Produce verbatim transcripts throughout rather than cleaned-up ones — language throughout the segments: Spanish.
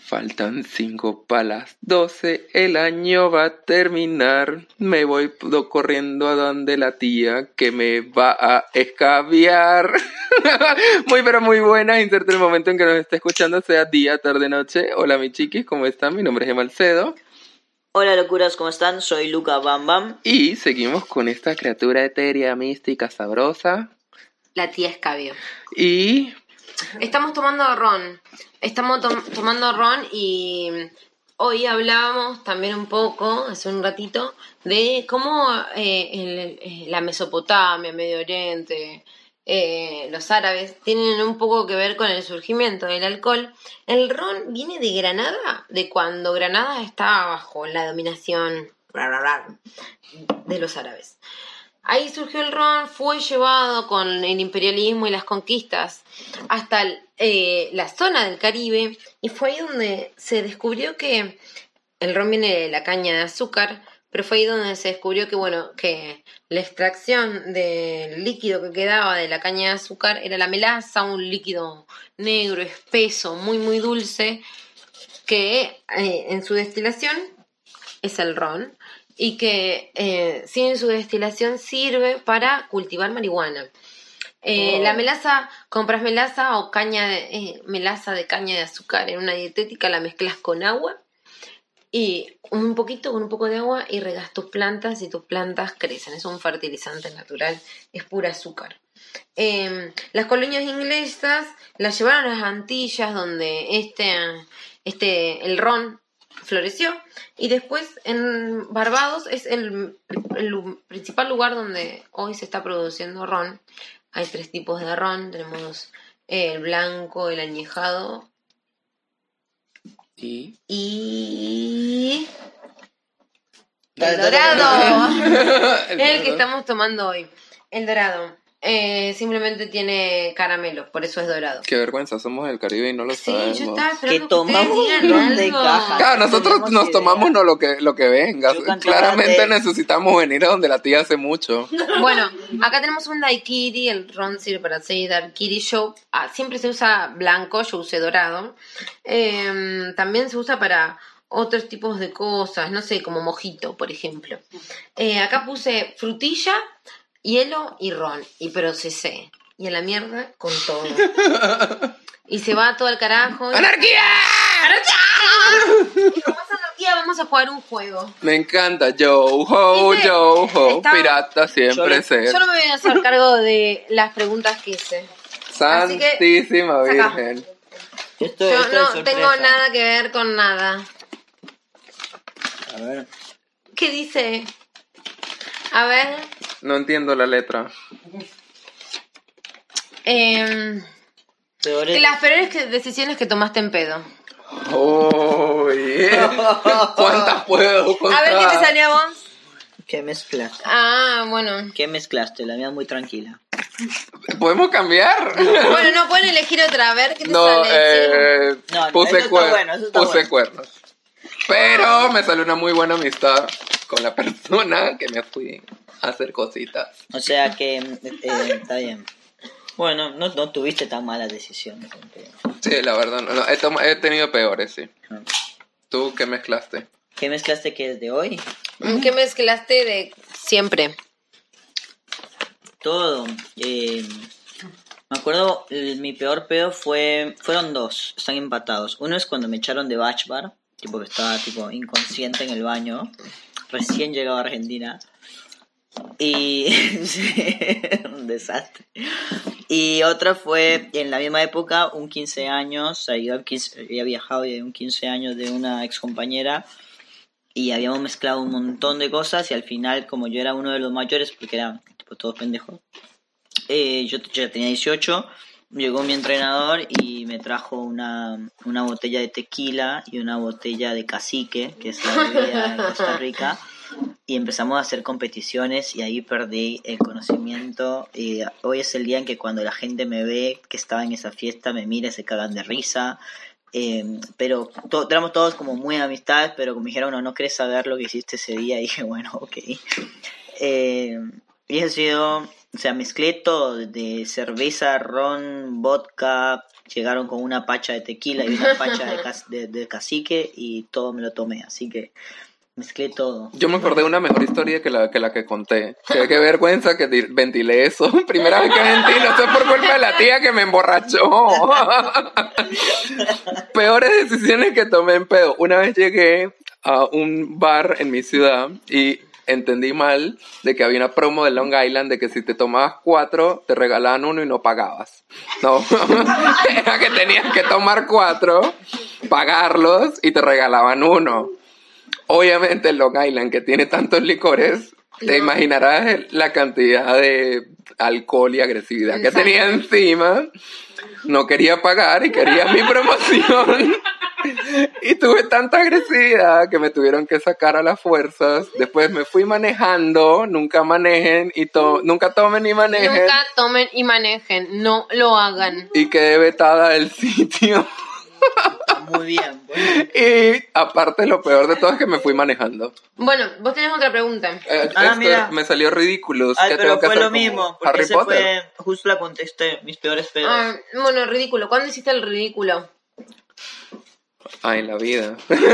Faltan cinco para las doce, el año va a terminar. Me voy corriendo a donde la tía que me va a escabiar. Muy pero muy buena, inserta el momento en que nos esté escuchando, sea día, tarde, noche. Hola mi chiquis, ¿cómo están? Mi nombre es Emalcedo. Hola locuras, ¿cómo están? Soy Luca Bam Bam. Y seguimos con esta criatura etérea, mística, sabrosa. La tía Escabio. Y... Estamos tomando ron. Estamos to- tomando ron y hoy hablábamos también un poco, hace un ratito, de cómo eh, el, el, la Mesopotamia, Medio Oriente, eh, los árabes, tienen un poco que ver con el surgimiento del alcohol. El ron viene de Granada, de cuando Granada estaba bajo la dominación de los árabes. Ahí surgió el ron, fue llevado con el imperialismo y las conquistas hasta eh, la zona del Caribe, y fue ahí donde se descubrió que el ron viene de la caña de azúcar, pero fue ahí donde se descubrió que, bueno, que la extracción del líquido que quedaba de la caña de azúcar era la melaza, un líquido negro, espeso, muy muy dulce, que eh, en su destilación es el ron. Y que eh, sin su destilación sirve para cultivar marihuana. Eh, oh. La melaza, compras melaza o caña de, eh, melaza de caña de azúcar en una dietética, la mezclas con agua y un poquito, con un poco de agua, y regas tus plantas y tus plantas crecen. Es un fertilizante natural, es pura azúcar. Eh, las colonias inglesas las llevaron a las Antillas, donde este, este, el ron floreció, y después en Barbados es el, el principal lugar donde hoy se está produciendo ron. Hay tres tipos de ron, tenemos el blanco, el añejado y, y... el dorado. el, el que estamos tomando hoy, el dorado. Eh, simplemente tiene caramelo, por eso es dorado. Qué vergüenza, somos del Caribe y no lo sí, sabemos. Yo estaba esperando que tomamos ron de caja. Claro, nosotros nos idea. tomamos no lo que lo que venga. Claramente necesitamos venir a donde la tía hace mucho. Bueno, acá tenemos un daiquiri, el ron sirve para hacer daiquiri. Yo ah, siempre se usa blanco, yo usé dorado. Eh, también se usa para otros tipos de cosas, no sé, como mojito, por ejemplo. Eh, acá puse frutilla, hielo y ron, y procesé. Y a la mierda con todo. Y se va todo al carajo. ¡Anarquía! ¡Anarquía! Y como es anarquía, vamos a jugar un juego. Me encanta. Yo ho, Dice, yo ho, está, pirata siempre yo, ser. Yo no me voy a hacer cargo de las preguntas que hice. Santísima que, Virgen. Esto, yo esto no tengo nada que ver con nada. A ver. ¿Qué dice? A ver. No entiendo la letra. Eh, que las peores decisiones que tomaste en pedo. Oh, yeah. ¿Cuántas puedo contar? A ver, ¿qué te salió a vos? ¿Qué mezclaste? Ah, bueno. ¿Qué mezclaste? La mía muy tranquila. ¿Podemos cambiar? Bueno, no pueden elegir otra. A ver, ¿qué te no, sale? Eh, sí. no, no, puse cuer- bueno, puse bueno. cuernos. Pero oh. me salió una muy buena amistad con la persona que me fui a hacer cositas. O sea que eh, está bien. Bueno, no, no tuviste tan malas decisiones. Sí, la verdad, no, no, he, tom- he tenido peores, sí. Ah. ¿Tú qué mezclaste? ¿Qué mezclaste que es de hoy? ¿Qué mezclaste de siempre? Todo. Eh, me acuerdo, el, mi peor pedo fue... Fueron dos, están empatados. Uno es cuando me echaron de Batch Bar, tipo que estaba tipo inconsciente en el baño. Recién llegado a Argentina. Y... un desastre. Y otra fue en la misma época, un quince años, o sea, yo quince, había viajado de un quince años de una ex compañera y habíamos mezclado un montón de cosas, y al final, como yo era uno de los mayores, porque eran tipo todos pendejos, eh, yo, yo ya tenía dieciocho, llegó mi entrenador y me trajo una, una botella de tequila y una botella de cacique, que es la bebida de Costa Rica. Y empezamos a hacer competiciones y ahí perdí el conocimiento. Y hoy es el día en que cuando la gente me ve que estaba en esa fiesta, me mira y se cagan de risa. Eh, pero to- éramos todos como muy amistades, pero como dijeron, no, no querés saber lo que hiciste ese día. Y dije, bueno, ok. Eh, y ha sido O sea, mezclé todo, de cerveza, ron, vodka, llegaron con una pacha de tequila y una pacha de, ca- de, de cacique y todo me lo tomé, así que mezclé todo. Yo me acordé de una mejor historia que la que, la que conté. Qué, qué vergüenza que di- ventilé eso. Primera vez que ventilé, eso por culpa de la tía que me emborrachó. Peores decisiones que tomé en pedo. Una vez llegué a un bar en mi ciudad y entendí mal de que había una promo de Long Island de que si te tomabas cuatro te regalaban uno y no pagabas. No, era que tenías que tomar cuatro, pagarlos y te regalaban uno. Obviamente el Long Island, que tiene tantos licores, te No. imaginarás la cantidad de alcohol y agresividad que Exacto. tenía encima. No quería pagar y quería mi promoción. Y tuve tanta agresividad que me tuvieron que sacar a las fuerzas. Después me fui manejando, nunca manejen y to- nunca tomen ni manejen. Nunca tomen y manejen, no lo hagan. Y quedé vetada del sitio. Está muy bien. Bueno. Y aparte lo peor de todo es que me fui manejando. Bueno, vos tenés otra pregunta. Eh, Ah, esto mira. me salió ridículo. Ay, ¿Qué pero tengo que fue hacer lo como mismo, porque Harry ese Potter. fue, justo la contesté, mis peores pedos. Ah, bueno, ridículo. ¿Cuándo hiciste el ridículo? Ah, en la vida.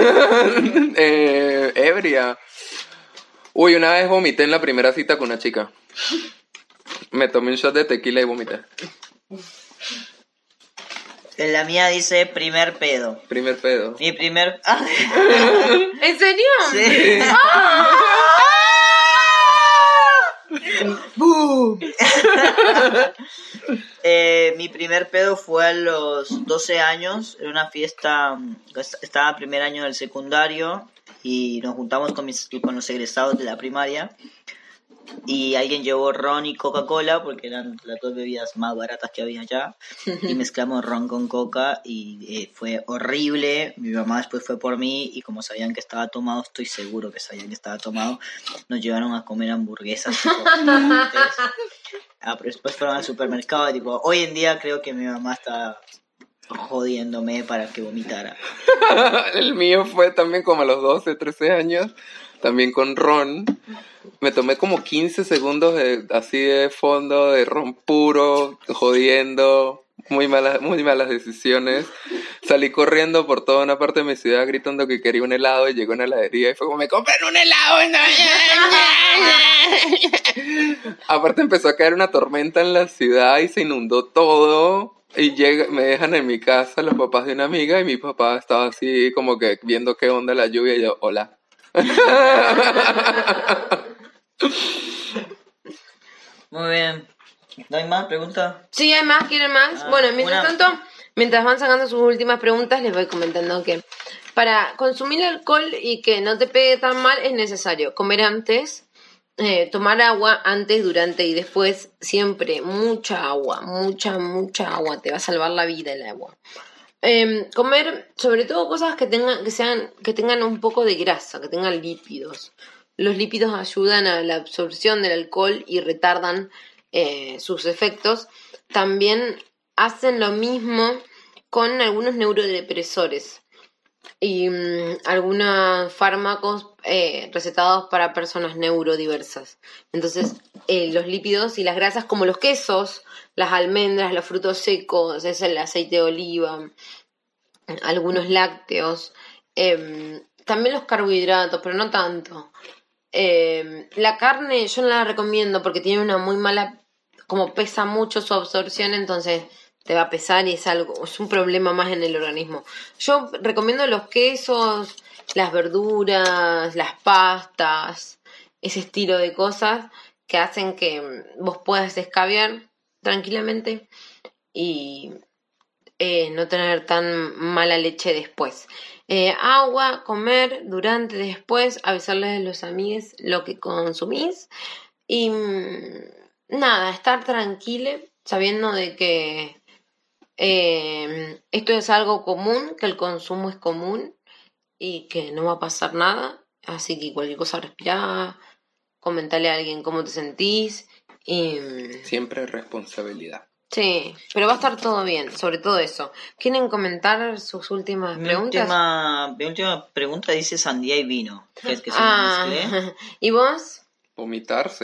eh, ebria. Uy, una vez vomité en la primera cita con una chica. Me tomé un shot de tequila y vomité. En la mía dice primer pedo. Primer pedo. Mi primer... Ah, ¿En serio? sí. ¡Boom! Eh, mi primer pedo fue a los doce años, en una fiesta, mm, estaba primer año del secundario y nos juntamos con, mis, con los egresados de la primaria y alguien llevó ron y Coca-Cola porque eran las dos bebidas más baratas que había allá y mezclamos ron con coca y eh, fue horrible. Mi mamá después fue por mí y como sabían que estaba tomado, estoy seguro que sabían que estaba tomado, nos llevaron a comer hamburguesas tipo, gigantes. Ah, pero después fueron al supermercado y tipo, hoy en día creo que mi mamá está jodiéndome para que vomitara. El mío fue también como a los doce, trece años. También con ron. Me tomé como quince segundos de, así de fondo, de ron puro, jodiendo. Muy malas, muy malas decisiones. Salí corriendo por toda una parte de mi ciudad gritando que quería un helado y llegó a una heladería y fue como, ¡me compran un helado! Aparte empezó a caer una tormenta en la ciudad y se inundó todo. Y llega, me dejan en mi casa los papás de una amiga y mi papá estaba así como que viendo qué onda la lluvia y yo, hola. Muy bien. ¿No hay más preguntas? Sí, hay más, ¿quieren más? Ah, bueno, mientras una- tanto, mientras van sacando sus últimas preguntas, les voy comentando que para consumir alcohol y que no te pegue tan mal es necesario comer antes, eh, tomar agua antes, durante y después, siempre mucha agua, mucha, mucha agua, te va a salvar la vida el agua. Eh, comer sobre todo cosas que tengan, que sean, que tengan un poco de grasa, que tengan lípidos. Los lípidos ayudan a la absorción del alcohol y retardan eh, sus efectos. También hacen lo mismo con algunos neurodepresores y mm, algunos fármacos eh, recetados para personas neurodiversas. Entonces, eh, los lípidos y las grasas como los quesos, las almendras, los frutos secos, es el aceite de oliva, algunos lácteos, eh, también los carbohidratos, pero no tanto. Eh, la carne yo no la recomiendo porque tiene una muy mala, como pesa mucho su absorción, entonces te va a pesar y es algo, es un problema más en el organismo. Yo recomiendo los quesos, las verduras, las pastas, ese estilo de cosas que hacen que vos puedas escabiar tranquilamente y eh, no tener tan mala leche después. Eh, agua, comer, durante, después, avisarles a los amigos lo que consumís y mmm, nada, estar tranquilo sabiendo de que eh, esto es algo común, que el consumo es común y que no va a pasar nada, así que cualquier cosa respirá, comentale a alguien cómo te sentís y Siempre responsabilidad. sí, pero va a estar todo bien, sobre todo eso. ¿Quieren comentar sus últimas Mi preguntas? última, mi última pregunta dice sandía y vino. Que es que se la mezclé. Ah, ¿y vos? Vomitarse.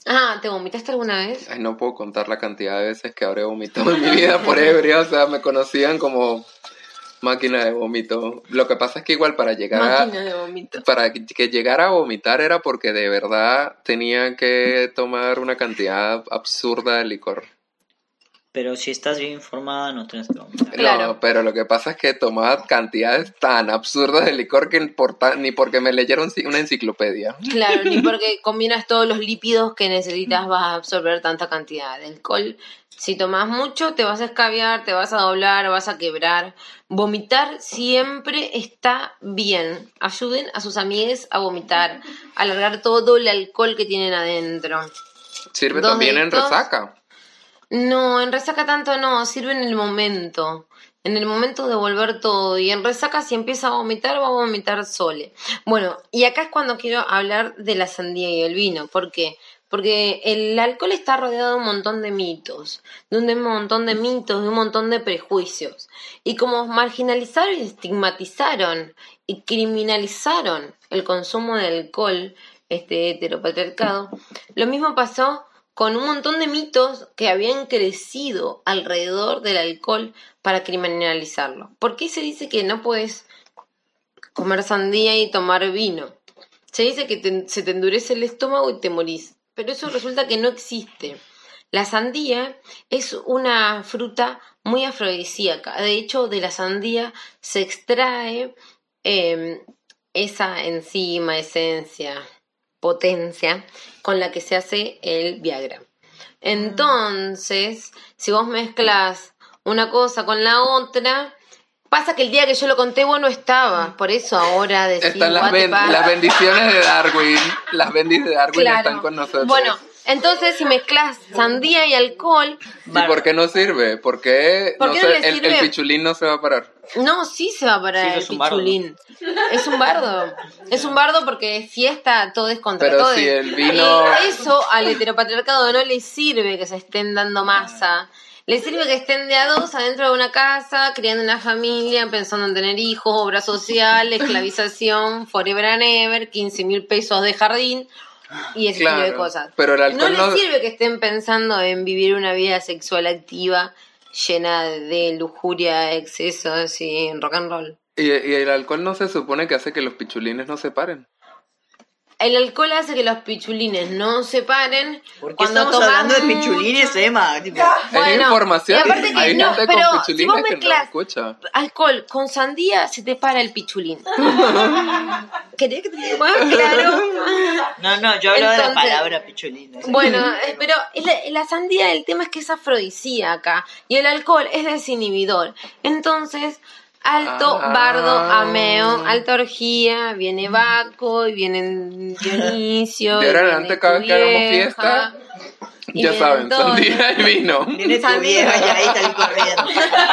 Ah, ¿te vomitaste alguna vez? Ay, no puedo contar la cantidad de veces que habré vomitado en mi vida por ebrio. O sea, me conocían como máquina de vómito. Lo que pasa es que igual para llegar Máquina a... de vómito. Para que, que llegara a vomitar era porque de verdad tenía que tomar una cantidad absurda de licor. Pero si estás bien informada, no tienes que vomitar. Claro. No, pero lo que pasa es que tomaba cantidades tan absurdas de licor que importa, ni porque me leyeron una enciclopedia. Claro, ni porque combinas todos los lípidos que necesitas vas a absorber tanta cantidad de alcohol. Si tomas mucho te vas a escabiar, te vas a doblar, vas a quebrar. Vomitar siempre está bien. Ayuden a sus amigues a vomitar, a largar todo el alcohol que tienen adentro. Sirve Dos también en deditos. resaca. No, en resaca tanto no, sirve en el momento. En el momento de volver todo. Y en resaca, si empieza a vomitar, va a vomitar sole. Bueno, y acá es cuando quiero hablar de la sandía y el vino. ¿Por qué? Porque el alcohol está rodeado de un montón de mitos, de un montón de mitos, de un montón de prejuicios. Y como marginalizaron y estigmatizaron y criminalizaron el consumo de alcohol, este heteropatriarcado, lo mismo pasó con un montón de mitos que habían crecido alrededor del alcohol para criminalizarlo. ¿Por qué se dice que no puedes comer sandía y tomar vino? Se dice que te, se te endurece el estómago y te morís, pero eso resulta que no existe. La sandía es una fruta muy afrodisíaca. De hecho, de la sandía se extrae eh, esa enzima, esencia, potencia con la que se hace el Viagra. Entonces, si vos mezclas una cosa con la otra, pasa que el día que yo lo conté vos no estabas, por eso ahora decís Están las, what the ben- fuck. las bendiciones de Darwin. Las bendis de Darwin Claro. están con nosotros. Bueno, entonces si mezclas sandía y alcohol, ¿Y por qué no sirve? ¿Por qué, ¿Por no qué se- no le el, sirve? el pichulín no se va a parar? no, sí se va para Sí, el es un bardo. pichulín. Es un bardo. Es un bardo porque es fiesta, todo es contra Pero todo. si el vino- Y eso al heteropatriarcado no le sirve que se estén dando masa. Le sirve que estén de a dos adentro de una casa, criando una familia, pensando en tener hijos, obra social, esclavización, forever and ever, quince mil pesos de jardín y ese Claro, tipo de cosas. pero el no alcohol les no- sirve que estén pensando en vivir una vida sexual activa llena de lujuria, excesos y rock and roll. Y, y el alcohol no se supone que hace que los pichulines no se paren. El alcohol hace que los pichulines no se paren. ¿Por qué cuando estamos tomas hablando de mucho. pichulines, Emma? Tipo, Hay Bueno, información. y aparte que Hay no, gente pero con si pichulines vos que no mezclas escucha. alcohol con sandía, se te para el pichulín. ¿Quería que te diga más claro? no, no, yo hablo de la Entonces, palabra pichulín. ¿sí? Bueno, eh, pero la, la sandía, el tema es que es afrodisíaca y el alcohol es desinhibidor. Entonces, alto Ah. bardo, ameo, alta orgía, viene Baco y vienen Dionisio. De y ahora en viene adelante, cada tu vez que hagamos vieja, fiesta, y ya vienen saben, todos. sandía y vino. Viene tu Sandía. vieja y ahí está corriendo.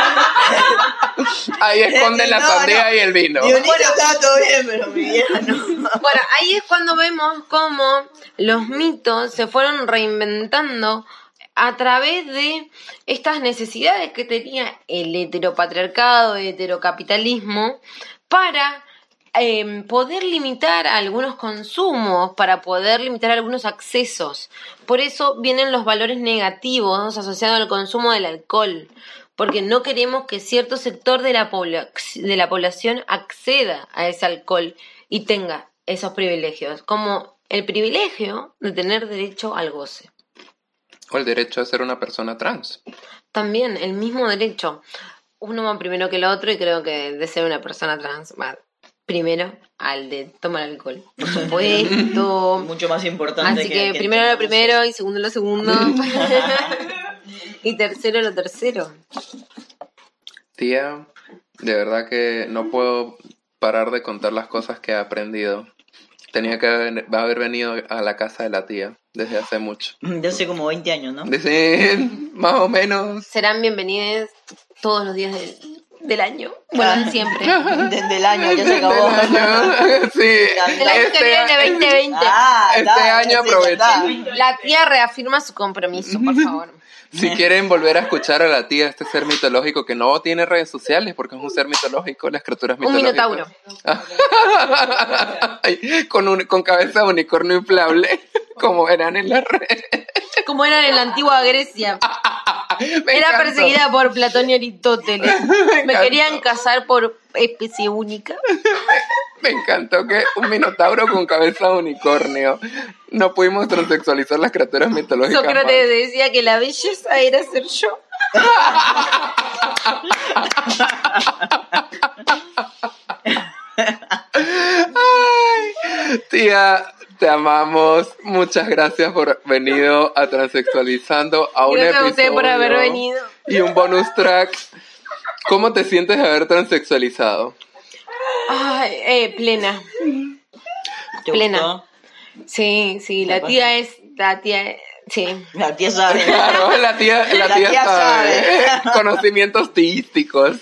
Ahí esconden la No, sandía no. y el vino. Dionisio estaba todo bien, pero mi vieja no. Bueno, ahí es cuando vemos cómo los mitos se fueron reinventando a través de estas necesidades que tenía el heteropatriarcado, el heterocapitalismo, para eh, poder limitar algunos consumos, para poder limitar algunos accesos. Por eso vienen los valores negativos asociados al consumo del alcohol, porque no queremos que cierto sector de la, pobla- de la población acceda a ese alcohol y tenga esos privilegios, como el privilegio de tener derecho al goce. O el derecho a ser una persona trans. También el mismo derecho. Uno va primero que el otro y creo que de ser una persona trans va primero al de tomar alcohol. Por supuesto. Mucho más importante Así que... que, que primero lo entendamos primero y segundo lo segundo. Y tercero lo tercero. Tía, de verdad que no puedo parar de contar las cosas que he aprendido. Tenía que haber, haber venido a la casa de la tía desde hace mucho. eso. De hace como veinte años, ¿no? Desde más o menos. Serán bienvenidos todos los días del, del año. Bueno, de siempre. Desde el año, ya se acabó. Del año. Sí. El año que viene, veinte veinte. Ah, Este está, año ya sé, aproveché. ya está. La tía reafirma su compromiso, por favor. Si quieren volver a escuchar a la tía, este ser mitológico que no tiene redes sociales porque es un ser mitológico, las criaturas Un mitológicas. minotauro. Ay, con, un, con cabeza de unicornio inflable. como eran en la red. Como era en la antigua Grecia. Me Era encantó. perseguida por Platón y Aristóteles. Me Me encantó. querían casar por especie única. Me encantó que un minotauro con cabeza de unicornio. No pudimos transexualizar las criaturas mitológicas. Sócrates decía que la belleza era ser yo. Ay, tía, te amamos. Muchas gracias por venido a Transexualizando a un Gracias a episodio usted por haber venido. y un bonus track. ¿Cómo te sientes de haber transexualizado? Ay, eh, plena. ¿Te Plena. gustó? Sí, sí, la tía es, la tía, sí. La tía sabe. Claro, la tía, la La tía, tía sabe. sabe. Conocimientos tísticos.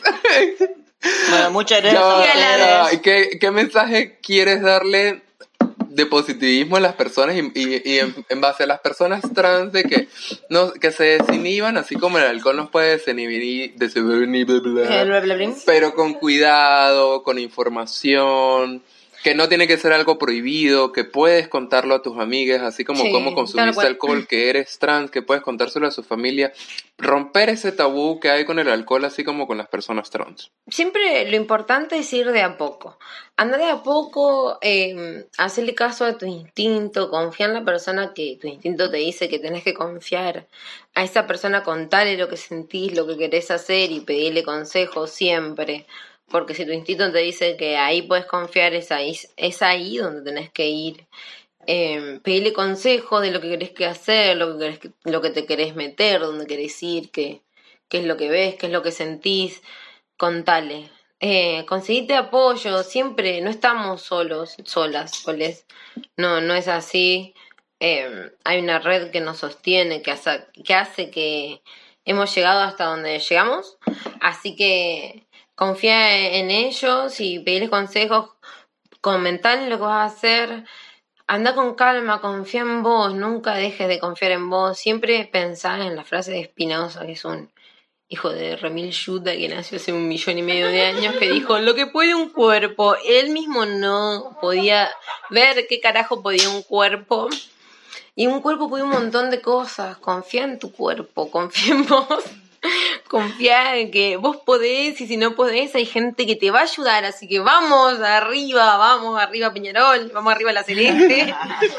Bueno, muchas gracias. Ya, a Tía, la ustedes. ya. ¿Qué, ¿Qué mensaje quieres darle de positivismo a las personas y, y, y en, en base a las personas trans de que no que se desinhiban, así como el alcohol nos puede desinhibir, desinhibir, bla, bla, El bla, bla, bla. pero con cuidado, con información, que no tiene que ser algo prohibido, que puedes contarlo a tus amigas, así como Sí, cómo tal consumiste cual. alcohol, que eres trans, que puedes contárselo a su familia, romper ese tabú que hay con el alcohol, así como con las personas trans. Siempre lo importante es ir de a poco. Anda de a poco, eh, hacerle caso a tu instinto, confía en la persona que tu instinto te dice que tenés que confiar. A esa persona contale lo que sentís, lo que querés hacer y pedirle consejos siempre. Porque si tu instinto te dice que ahí puedes confiar, es ahí, es ahí donde tenés que ir. Eh, pedirle consejos de lo que querés que hacer, lo que, querés que- lo que te querés meter, dónde querés ir, qué, qué es lo que ves, qué es lo que sentís. Contale. Eh, conseguite apoyo, siempre, no estamos solos, solas, soles. No, no es así. Eh, hay una red que nos sostiene, que hace, que hace que hemos llegado hasta donde llegamos. Así que confía en ellos y pedirles consejos, comentarles lo que vas a hacer. Anda con calma, confía en vos, nunca dejes de confiar en vos. Siempre pensá en la frase de Spinoza, que es un hijo de Remil Yuta, que nació hace un millón y medio de años, que dijo, lo que puede un cuerpo, él mismo no podía ver qué carajo podía un cuerpo, y un cuerpo puede un montón de cosas. Confía en tu cuerpo, confía en vos, confía en que vos podés, y si no podés hay gente que te va a ayudar, así que vamos arriba, vamos arriba Peñarol, vamos arriba La Celeste.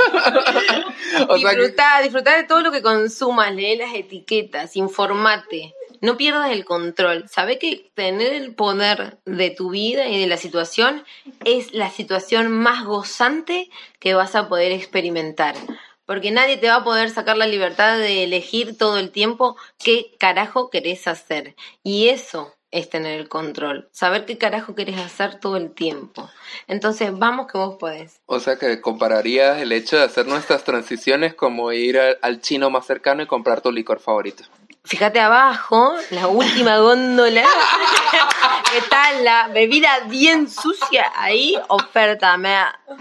O sea que- Disfrutá, disfrutá de todo lo que consumas, lee las etiquetas, informate, no pierdas el control. Sabé que tener el poder de tu vida y de la situación es la situación más gozante que vas a poder experimentar. Porque nadie te va a poder sacar la libertad de elegir todo el tiempo qué carajo querés hacer. Y eso es tener el control, saber qué carajo querés hacer todo el tiempo. Entonces, vamos que vos podés. O sea que compararías el hecho de hacer nuestras transiciones como ir al, al chino más cercano y comprar tu licor favorito. Fíjate abajo, la última góndola, está la bebida bien sucia ahí, oferta, me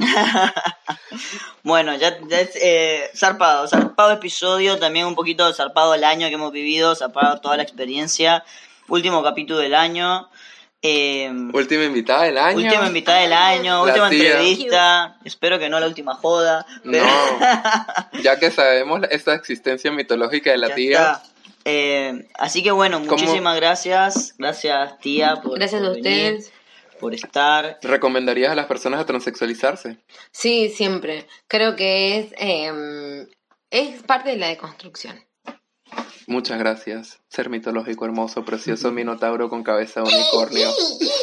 Bueno, ya, ya es eh, zarpado, zarpado episodio, también un poquito zarpado el año que hemos vivido, zarpado toda la experiencia, último capítulo del año, eh, Última invitada del año. última invitada del año, La última tía. entrevista, espero que no la última joda. pero- No, ya que sabemos esta existencia mitológica de la Ya tía. está. Eh, así que bueno, ¿Cómo? muchísimas gracias, gracias tía por, Gracias por a venir, ustedes. por estar. ¿Recomendarías a las personas a transexualizarse? Sí, siempre. Creo que es, eh, es parte de la deconstrucción. Muchas gracias. Ser mitológico, hermoso, precioso, minotauro con cabeza de unicornio.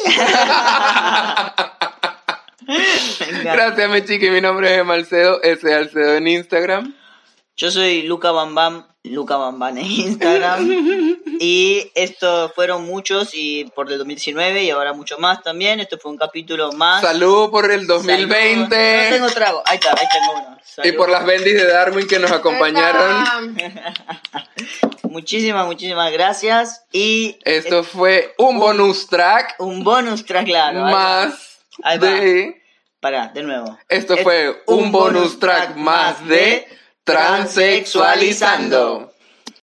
Gracias, mi chiqui. Mi nombre es Emalcedo, S. Alcedo en Instagram. Yo soy Luca Bambam, Luca Bambam en Instagram. Y estos fueron muchos y por el dos mil diecinueve y ahora mucho más también. Esto fue un capítulo más. Salud por el dos mil Salud. veinte. No tengo trago. Ahí está, ahí tengo uno. Y Salud. por las bendis de Darwin que nos acompañaron. Muchísimas, muchísimas gracias. Y Esto fue un bonus track un bonus track, claro. ahí va. más Ahí va. de... Pará, de nuevo. Esto Es fue un bonus track más de Transexualizando.